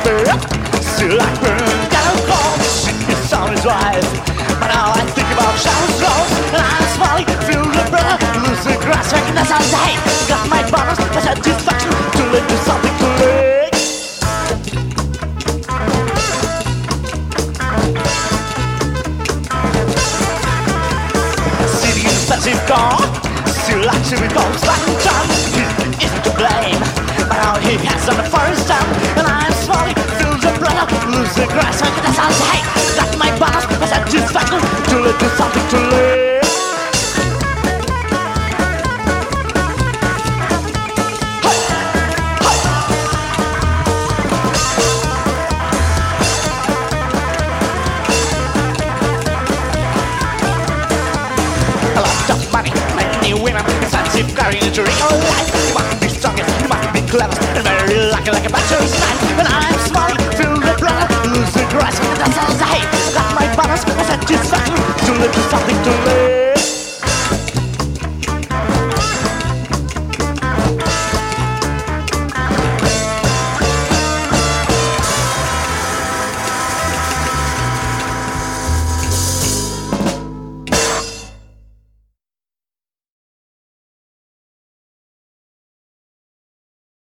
bed, still I burn. Got a cold, it's on his rise. But now I think about showers close, and I'm smiling, feel the breath, lose the grass, recognize I hate. Got my bonus, my satisfaction, too late to something too late. City expensive car, still luxury goes back in time. He isn't to blame, but now he has done the first time, and I'm smiling, feel the breath, lose the grass, recognize I hate. Got my bonus, my satisfaction, too late to something too late. Carrying a drink of life. You must be strongest, you must be clever, and very lucky like a bachelor's night. And I'm smiling, feel the blood, lose the grass, and that's all I hate. Got my bonus, my satisfaction, too late to something too late.